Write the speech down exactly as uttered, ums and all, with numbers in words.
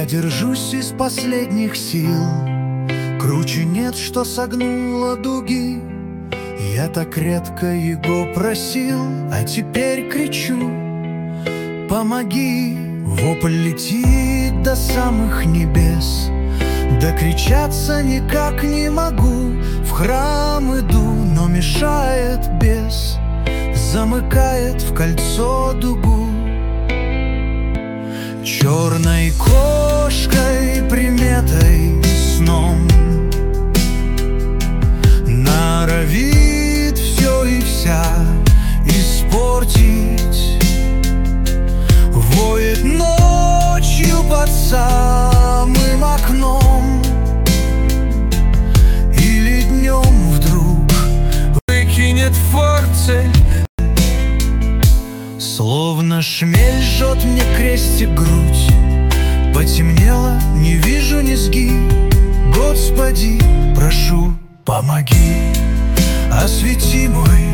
Я держусь из последних сил, круче нет, что согнуло дуги. Я так редко его просил, а теперь кричу: помоги! Вопль летит до самых небес, докричаться никак не могу. В храм иду, но мешает бес, замыкает в кольцо дугу. Черной кошкой, приметой, сном норовит все и вся испортить. Воет ночью под самым окном, или днем вдруг выкинет форцель. Словно шмель жжет мне крестик грудь, потемнело, не вижу низги. Господи, прошу, помоги, освети мой